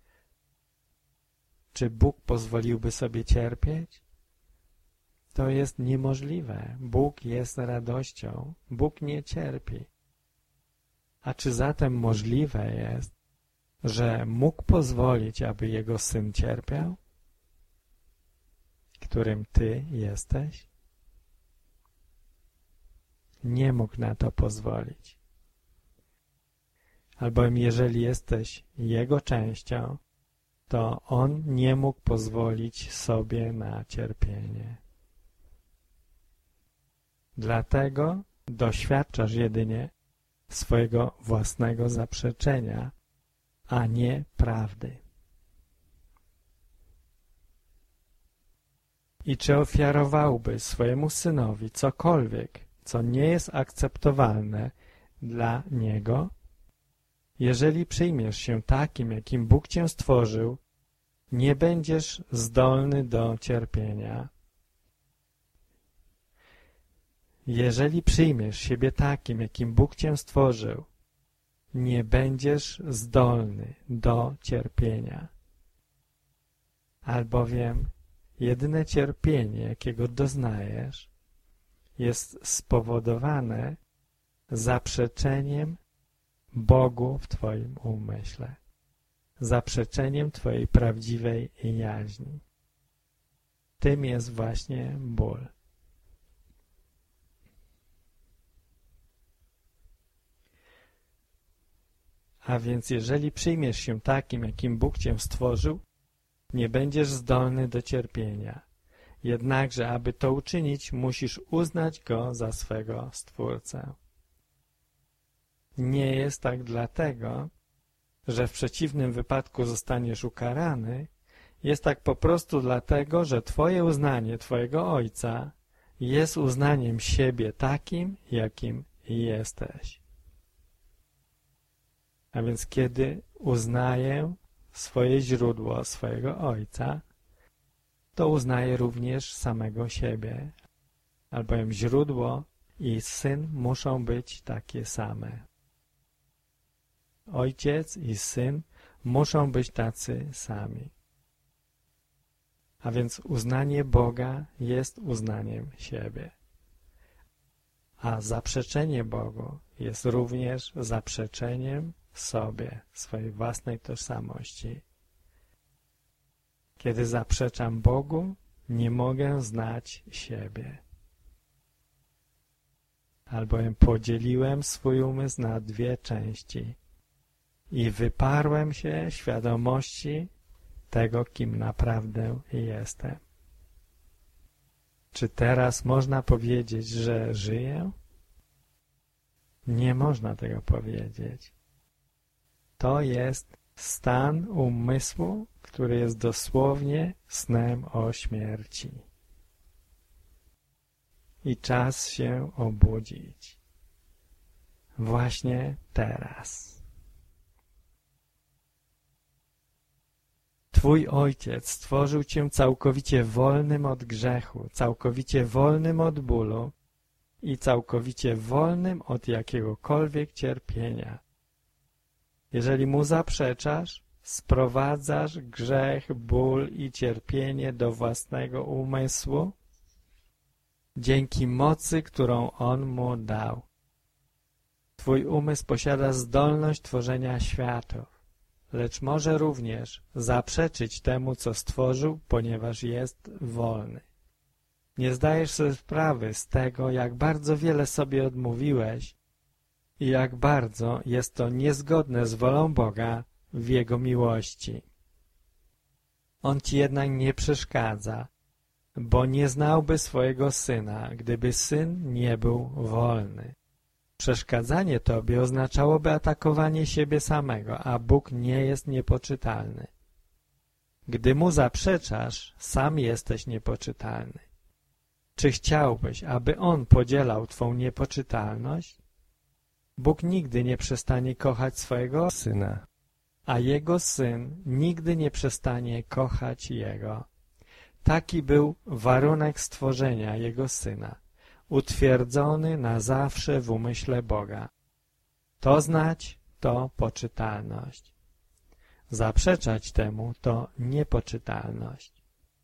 Czy Bóg pozwoliłby sobie cierpieć? To jest niemożliwe. Bóg jest radością. Bóg nie cierpi. A czy zatem możliwe jest, że mógł pozwolić, aby Jego Syn cierpiał, którym Ty jesteś? Nie mógł na to pozwolić. Albowiem jeżeli jesteś Jego częścią, to On nie mógł pozwolić sobie na cierpienie. Dlatego doświadczasz jedynie swojego własnego zaprzeczenia, a nie prawdy. I czy ofiarowałby swojemu synowi cokolwiek, co nie jest akceptowalne dla niego? Jeżeli przyjmiesz się takim, jakim Bóg cię stworzył, nie będziesz zdolny do cierpienia. Jeżeli przyjmiesz siebie takim, jakim Bóg cię stworzył, nie będziesz zdolny do cierpienia. Albowiem jedyne cierpienie, jakiego doznajesz, jest spowodowane zaprzeczeniem Bogu w Twoim umyśle, zaprzeczeniem Twojej prawdziwej jaźni. Tym jest właśnie ból. A więc jeżeli przyjmiesz się takim, jakim Bóg Cię stworzył, nie będziesz zdolny do cierpienia. Jednakże, aby to uczynić, musisz uznać Go za swego Stwórcę. Nie jest tak dlatego, że w przeciwnym wypadku zostaniesz ukarany. Jest tak po prostu dlatego, że Twoje uznanie Twojego Ojca jest uznaniem siebie takim, jakim jesteś. A więc kiedy uznaję swoje źródło, swojego Ojca, to uznaję również samego siebie, albowiem źródło i Syn muszą być takie same. Ojciec i Syn muszą być tacy sami. A więc uznanie Boga jest uznaniem siebie. A zaprzeczenie Bogu jest również zaprzeczeniem sobie, swojej własnej tożsamości. Kiedy zaprzeczam Bogu, nie mogę znać siebie. Albowiem podzieliłem swój umysł na dwie części i wyparłem się świadomości tego, kim naprawdę jestem. Czy teraz można powiedzieć, że żyję? Nie można tego powiedzieć. To jest stan umysłu, który jest dosłownie snem o śmierci. I czas się obudzić. Właśnie teraz. Twój Ojciec stworzył Cię całkowicie wolnym od grzechu, całkowicie wolnym od bólu i całkowicie wolnym od jakiegokolwiek cierpienia. Jeżeli Mu zaprzeczasz, sprowadzasz grzech, ból i cierpienie do własnego umysłu dzięki mocy, którą On Mu dał. Twój umysł posiada zdolność tworzenia światów, lecz może również zaprzeczyć temu, co stworzył, ponieważ jest wolny. Nie zdajesz sobie sprawy z tego, jak bardzo wiele sobie odmówiłeś i jak bardzo jest to niezgodne z wolą Boga w Jego miłości. On Ci jednak nie przeszkadza, bo nie znałby swojego Syna, gdyby Syn nie był wolny. Przeszkadzanie Tobie oznaczałoby atakowanie siebie samego, a Bóg nie jest niepoczytalny. Gdy Mu zaprzeczasz, sam jesteś niepoczytalny. Czy chciałbyś, aby On podzielał Twą niepoczytalność? Bóg nigdy nie przestanie kochać swojego Syna, a Jego Syn nigdy nie przestanie kochać Jego. Taki był warunek stworzenia Jego Syna, utwierdzony na zawsze w umyśle Boga. To znać to poczytalność. Zaprzeczać temu to niepoczytalność.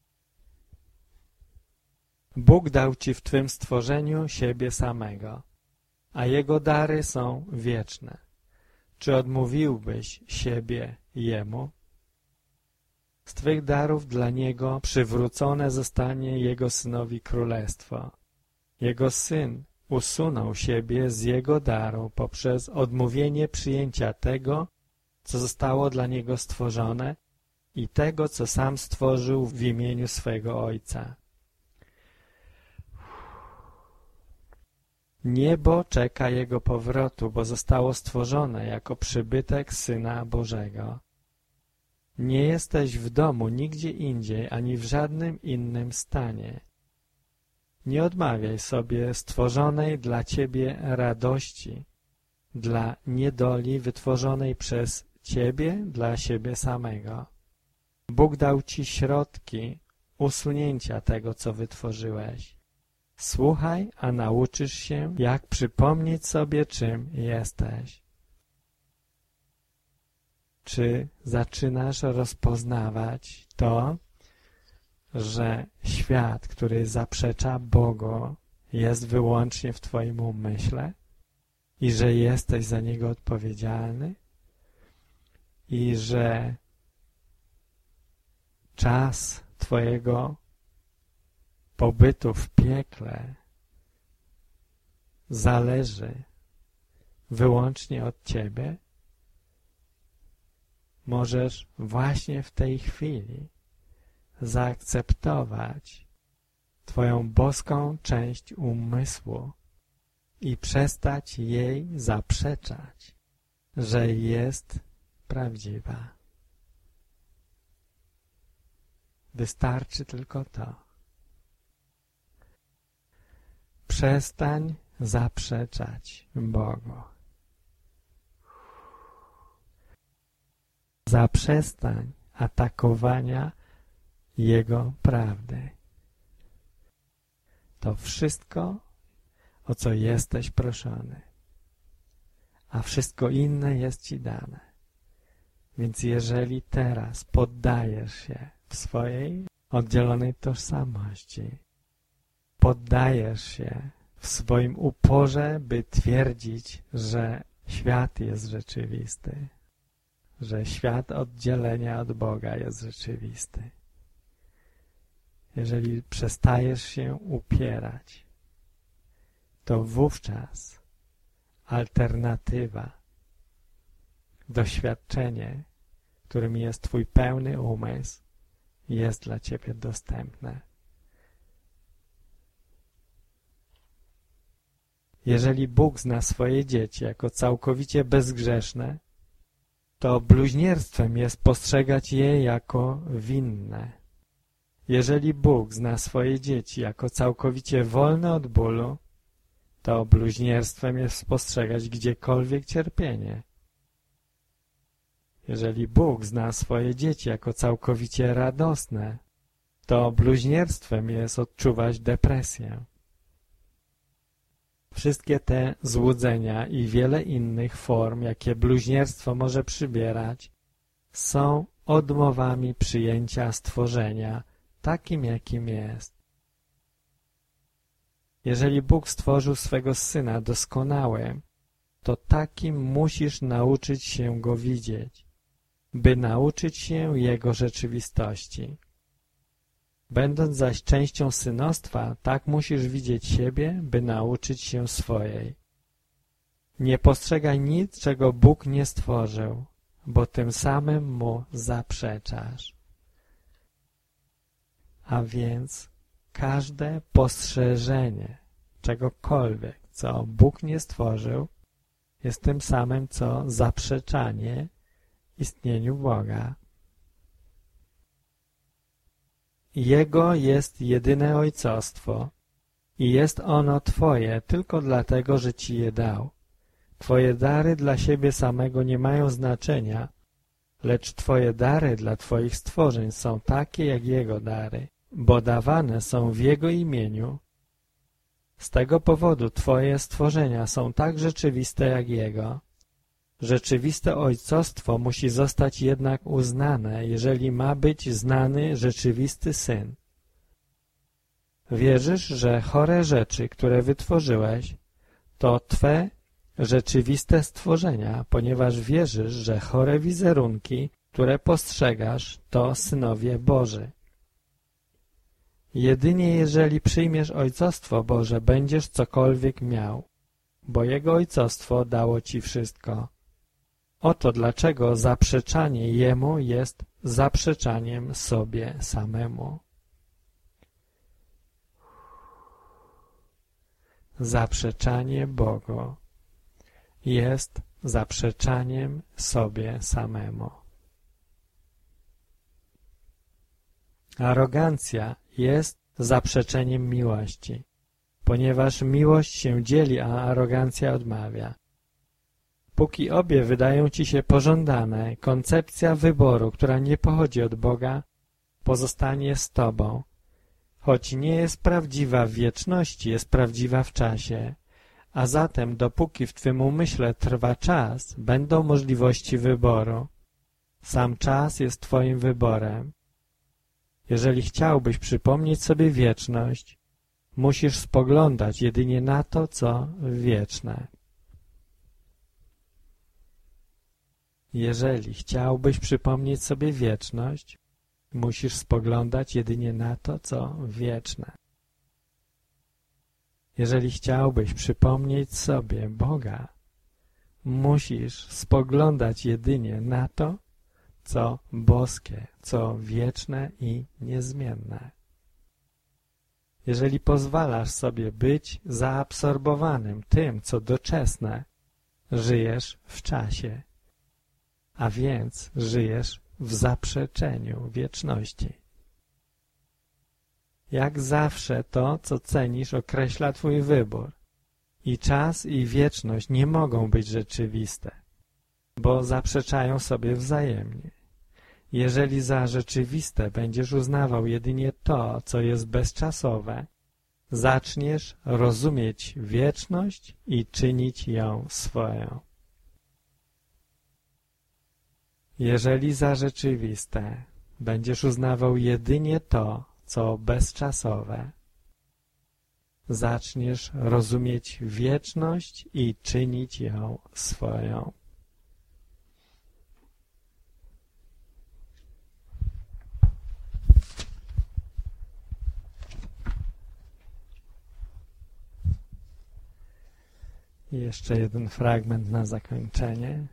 Bóg dał Ci w Twym stworzeniu siebie samego, a Jego dary są wieczne. Czy odmówiłbyś siebie Jemu? Z Twych darów dla Niego przywrócone zostanie Jego Synowi królestwo. Jego Syn usunął siebie z Jego daru poprzez odmówienie przyjęcia tego, co zostało dla Niego stworzone i tego, co sam stworzył w imieniu swojego Ojca. Niebo czeka Jego powrotu, bo zostało stworzone jako przybytek Syna Bożego. Nie jesteś w domu nigdzie indziej, ani w żadnym innym stanie. Nie odmawiaj sobie stworzonej dla Ciebie radości, dla niedoli wytworzonej przez Ciebie dla siebie samego. Bóg dał Ci środki usunięcia tego, co wytworzyłeś. Słuchaj, a nauczysz się, jak przypomnieć sobie, czym jesteś. Czy zaczynasz rozpoznawać to, że świat, który zaprzecza Bogu, jest wyłącznie w Twoim umyśle i że jesteś za niego odpowiedzialny i że czas Twojego pobytu w piekle zależy wyłącznie od Ciebie? Możesz właśnie w tej chwili zaakceptować Twoją boską część umysłu i przestać jej zaprzeczać, że jest prawdziwa. Wystarczy tylko to. Przestań zaprzeczać Bogu. zaprzestań atakowania Jego prawdy. To wszystko, o co jesteś proszony, a wszystko inne jest Ci dane. Więc jeżeli teraz poddajesz się w swojej oddzielonej tożsamości, poddajesz się w swoim uporze, by twierdzić, że świat jest rzeczywisty, że świat oddzielenia od Boga jest rzeczywisty. Jeżeli przestajesz się upierać, to wówczas alternatywa, doświadczenie, którym jest Twój pełny umysł, jest dla Ciebie dostępne. Jeżeli Bóg zna swoje dzieci jako całkowicie bezgrzeszne, to bluźnierstwem jest postrzegać je jako winne. Jeżeli Bóg zna swoje dzieci jako całkowicie wolne od bólu, to bluźnierstwem jest postrzegać gdziekolwiek cierpienie. Jeżeli Bóg zna swoje dzieci jako całkowicie radosne, to bluźnierstwem jest odczuwać depresję. Wszystkie te złudzenia i wiele innych form, jakie bluźnierstwo może przybierać, są odmowami przyjęcia stworzenia takim, jakim jest. Jeżeli Bóg stworzył swego Syna doskonałym, to takim musisz nauczyć się Go widzieć, by nauczyć się Jego rzeczywistości. Będąc zaś częścią synostwa, tak musisz widzieć siebie, by nauczyć się swojej. Nie postrzegaj nic, czego Bóg nie stworzył, bo tym samym Mu zaprzeczasz. A więc każde postrzeżenie czegokolwiek, co Bóg nie stworzył, jest tym samym, co zaprzeczanie istnieniu Boga. Jego jest jedyne ojcostwo i jest ono Twoje tylko dlatego, że Ci je dał. Twoje dary dla siebie samego nie mają znaczenia, lecz Twoje dary dla Twoich stworzeń są takie jak Jego dary, bo dawane są w Jego imieniu. Z tego powodu Twoje stworzenia są tak rzeczywiste jak Jego. Rzeczywiste ojcostwo musi zostać jednak uznane, jeżeli ma być znany rzeczywisty Syn. Wierzysz, że chore rzeczy, które wytworzyłeś, to Twe rzeczywiste stworzenia, ponieważ wierzysz, że chore wizerunki, które postrzegasz, to synowie Boży. Jedynie jeżeli przyjmiesz ojcostwo Boże, będziesz cokolwiek miał, bo Jego ojcostwo dało Ci wszystko. Oto dlaczego zaprzeczanie Jemu jest zaprzeczaniem sobie samemu. Zaprzeczanie Bogu jest zaprzeczaniem sobie samemu. Arogancja jest zaprzeczeniem miłości, ponieważ miłość się dzieli, a arogancja odmawia. Póki obie wydają Ci się pożądane, koncepcja wyboru, która nie pochodzi od Boga, pozostanie z Tobą. Choć nie jest prawdziwa w wieczności, jest prawdziwa w czasie. A zatem, dopóki w Twym umyśle trwa czas, będą możliwości wyboru. Sam czas jest Twoim wyborem. Jeżeli chciałbyś przypomnieć sobie wieczność, musisz spoglądać jedynie na to, co wieczne. Jeżeli chciałbyś przypomnieć sobie wieczność, musisz spoglądać jedynie na to, co wieczne. Jeżeli chciałbyś przypomnieć sobie Boga, musisz spoglądać jedynie na to, co boskie, co wieczne i niezmienne. Jeżeli pozwalasz sobie być zaabsorbowanym tym, co doczesne, żyjesz w czasie, a więc żyjesz w zaprzeczeniu wieczności. Jak zawsze to, co cenisz, określa Twój wybór. I czas i wieczność nie mogą być rzeczywiste, bo zaprzeczają sobie wzajemnie. Jeżeli za rzeczywiste będziesz uznawał jedynie to, co jest bezczasowe, zaczniesz rozumieć wieczność i czynić ją swoją. Jeżeli za rzeczywiste będziesz uznawał jedynie to, co bezczasowe, zaczniesz rozumieć wieczność i czynić ją swoją. I jeszcze jeden fragment na zakończenie.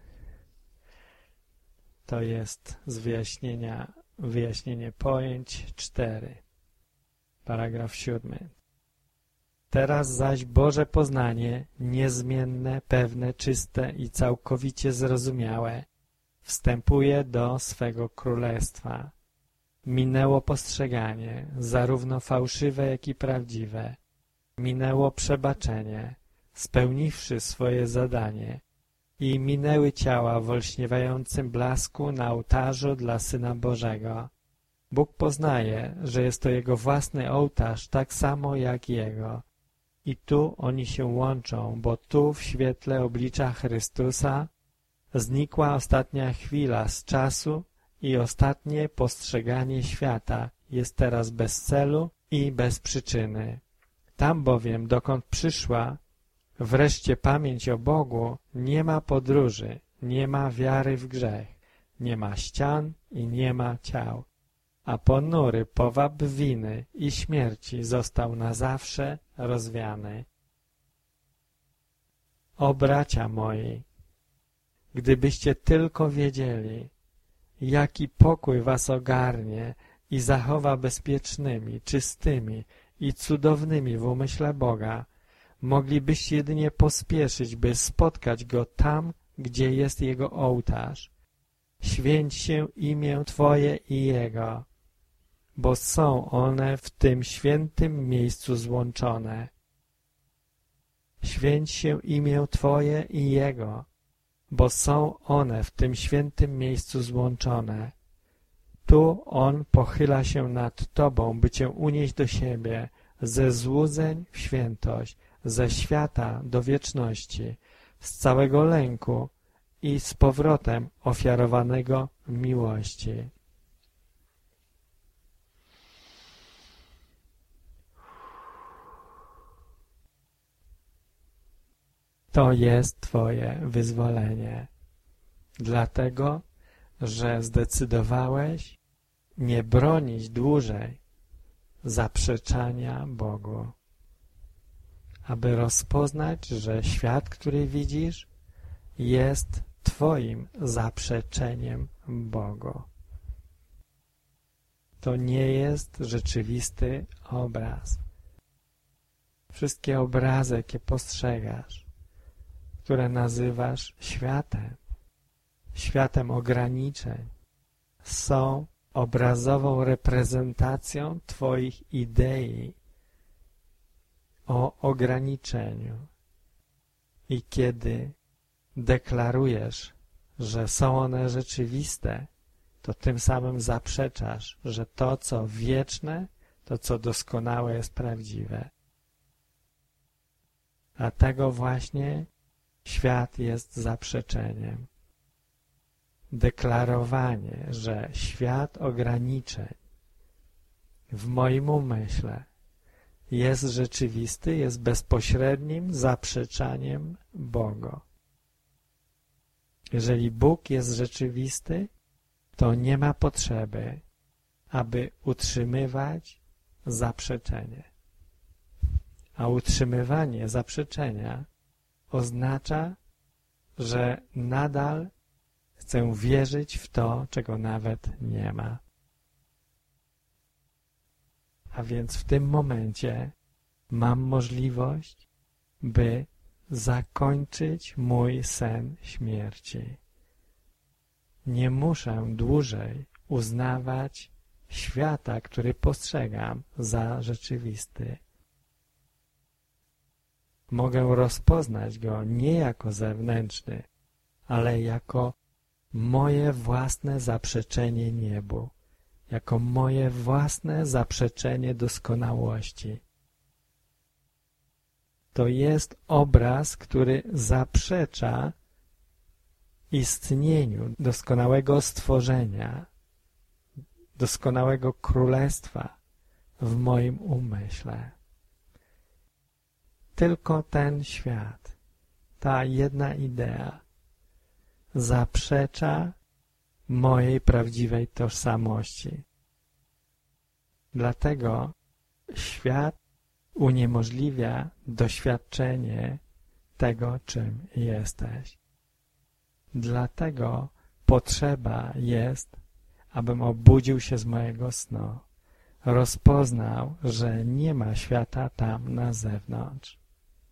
To jest z wyjaśnienia, wyjaśnienie pojęć cztery, paragraf siódmy. Teraz zaś Boże poznanie, niezmienne, pewne, czyste i całkowicie zrozumiałe, wstępuje do swego królestwa. Minęło postrzeganie, zarówno fałszywe, jak i prawdziwe. Minęło przebaczenie, spełniwszy swoje zadanie, i minęły ciała w olśniewającym blasku na ołtarzu dla Syna Bożego. Bóg poznaje, że jest to Jego własny ołtarz tak samo jak Jego. I tu oni się łączą, bo tu w świetle oblicza Chrystusa znikła ostatnia chwila z czasu i ostatnie postrzeganie świata jest teraz bez celu i bez przyczyny. Tam bowiem, dokąd przyszła wreszcie pamięć o Bogu, nie ma podróży, nie ma wiary w grzech, nie ma ścian i nie ma ciał. A ponury powab winy i śmierci został na zawsze rozwiany. O bracia moi, gdybyście tylko wiedzieli, jaki pokój was ogarnie i zachowa bezpiecznymi, czystymi i cudownymi w umyśle Boga, moglibyście jedynie pospieszyć, by spotkać Go tam, gdzie jest Jego ołtarz. Święć się imię Twoje i Jego, bo są one w tym świętym miejscu złączone. Święć się imię Twoje i Jego, bo są one w tym świętym miejscu złączone. Tu On pochyla się nad Tobą, by Cię unieść do siebie, ze złudzeń w świętość, ze świata do wieczności, z całego lęku i z powrotem ofiarowanego miłości. To jest Twoje wyzwolenie, dlatego, że zdecydowałeś nie bronić dłużej zaprzeczania Bogu, aby rozpoznać, że świat, który widzisz, jest Twoim zaprzeczeniem Bogu. To nie jest rzeczywisty obraz. Wszystkie obrazy, jakie postrzegasz, które nazywasz światem, światem ograniczeń, są obrazową reprezentacją Twoich idei o ograniczeniu. I kiedy deklarujesz, że są one rzeczywiste, to tym samym zaprzeczasz, że to, co wieczne, to, co doskonałe, jest prawdziwe. A tego właśnie świat jest zaprzeczeniem. Deklarowanie, że świat ograniczeń w moim umyśle jest rzeczywisty, jest bezpośrednim zaprzeczaniem Boga. Jeżeli Bóg jest rzeczywisty, to nie ma potrzeby, aby utrzymywać zaprzeczenie. A utrzymywanie zaprzeczenia oznacza, że nadal chcę wierzyć w to, czego nawet nie ma. A więc w tym momencie mam możliwość, by zakończyć mój sen śmierci. Nie muszę dłużej uznawać świata, który postrzegam za rzeczywisty. Mogę rozpoznać go nie jako zewnętrzny, ale jako moje własne zaprzeczenie niebu, jako moje własne zaprzeczenie doskonałości. To jest obraz, który zaprzecza istnieniu doskonałego stworzenia, doskonałego królestwa w moim umyśle. Tylko ten świat, ta jedna idea zaprzecza mojej prawdziwej tożsamości. Dlatego świat uniemożliwia doświadczenie tego, czym jesteś. Dlatego potrzeba jest, abym obudził się z mojego snu, rozpoznał, że nie ma świata tam na zewnątrz,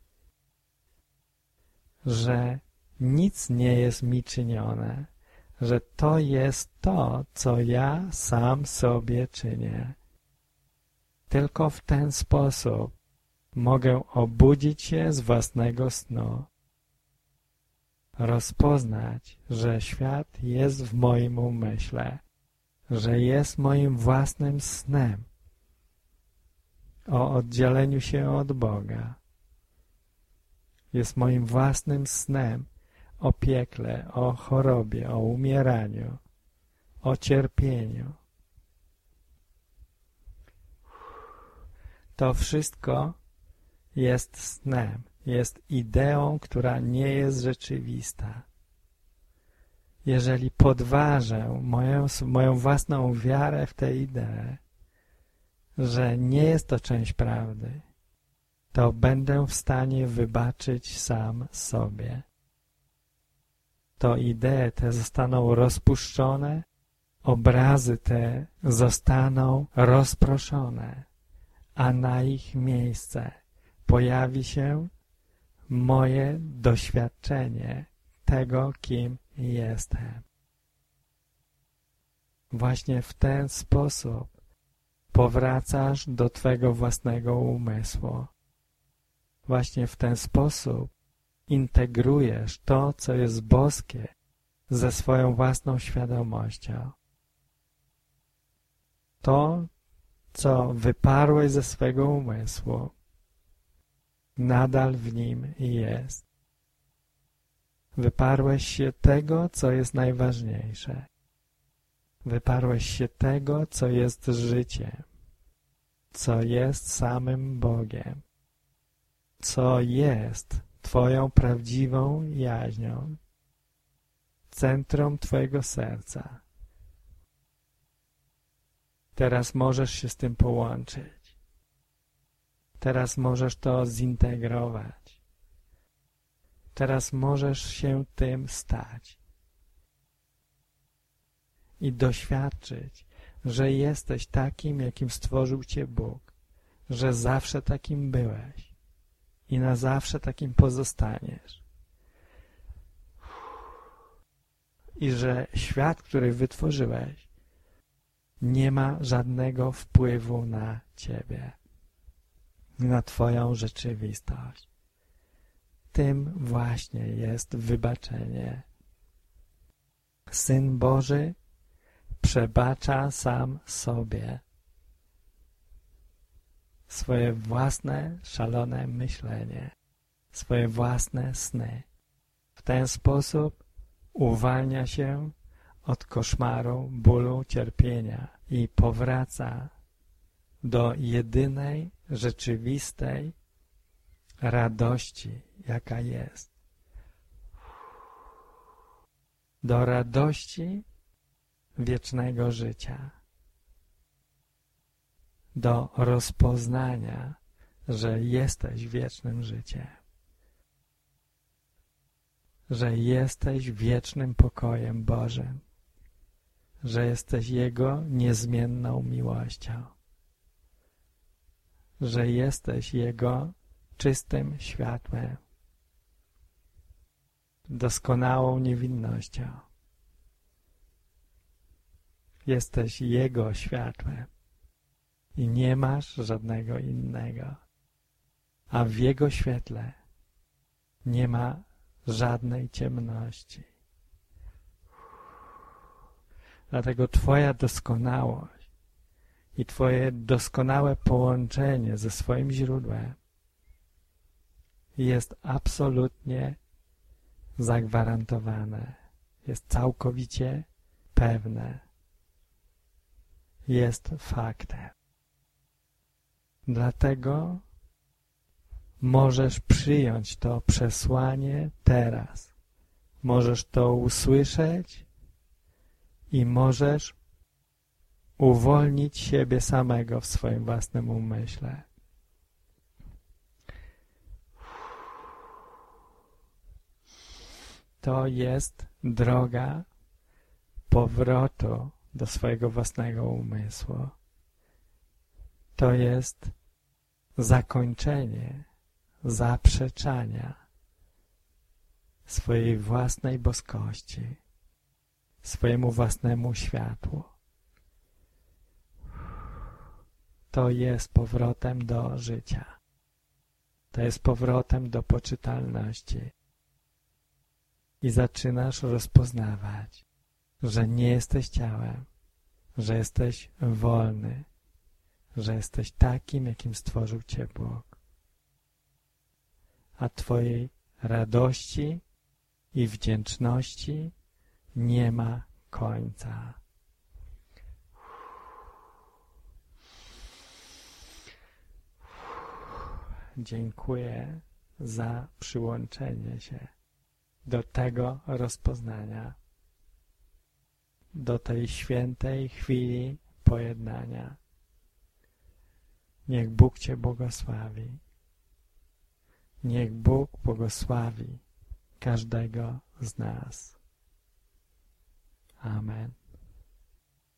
że nic nie jest mi czynione, że to jest to, co ja sam sobie czynię. Tylko w ten sposób mogę obudzić się z własnego snu, rozpoznać, że świat jest w moim umyśle, że jest moim własnym snem o oddzieleniu się od Boga. Jest moim własnym snem o piekle, o chorobie, o umieraniu, o cierpieniu. To wszystko jest snem, jest ideą, która nie jest rzeczywista. Jeżeli podważę moją, moją własną wiarę w tę ideę, że nie jest to część prawdy, to będę w stanie wybaczyć sam sobie. To idee te zostaną rozpuszczone, obrazy te zostaną rozproszone, a na ich miejsce pojawi się moje doświadczenie tego, kim jestem. Właśnie w ten sposób powracasz do twego własnego umysłu. Właśnie w ten sposób integrujesz to, co jest boskie, ze swoją własną świadomością. To, co wyparłeś ze swego umysłu, nadal w nim jest. Wyparłeś się tego, co jest najważniejsze. Wyparłeś się tego, co jest życiem, co jest samym Bogiem, co jest Twoją prawdziwą jaźnią, centrum Twojego serca. Teraz możesz się z tym połączyć. Teraz możesz to zintegrować. Teraz możesz się tym stać i doświadczyć, że jesteś takim, jakim stworzył Cię Bóg, że zawsze takim byłeś i na zawsze takim pozostaniesz. I że świat, który wytworzyłeś, nie ma żadnego wpływu na Ciebie, na Twoją rzeczywistość. Tym właśnie jest wybaczenie. Syn Boży przebacza sam sobie swoje własne szalone myślenie, swoje własne sny. W ten sposób uwalnia się od koszmaru, bólu, cierpienia i powraca do jedynej, rzeczywistej radości, jaka jest. Do radości wiecznego życia. Do rozpoznania, że jesteś wiecznym życiem. Że jesteś wiecznym pokojem Bożym. Że jesteś Jego niezmienną miłością. Że jesteś Jego czystym światłem. Doskonałą niewinnością. Jesteś Jego światłem i nie masz żadnego innego. A w Jego świetle nie ma żadnej ciemności. Dlatego Twoja doskonałość i Twoje doskonałe połączenie ze swoim źródłem jest absolutnie zagwarantowane, jest całkowicie pewne, jest faktem. Dlatego możesz przyjąć to przesłanie teraz. Możesz to usłyszeć i możesz uwolnić siebie samego w swoim własnym umyśle. To jest droga powrotu do swojego własnego umysłu. To jest zakończenie zaprzeczania swojej własnej boskości, swojemu własnemu światłu. To jest powrotem do życia. To jest powrotem do poczytalności. I zaczynasz rozpoznawać, że nie jesteś ciałem, że jesteś wolny, że jesteś takim, jakim stworzył Cię Bóg. A Twojej radości i wdzięczności nie ma końca. Dziękuję za przyłączenie się do tego rozpoznania, do tej świętej chwili pojednania. Niech Bóg Cię błogosławi. Niech Bóg błogosławi każdego z nas. Amen.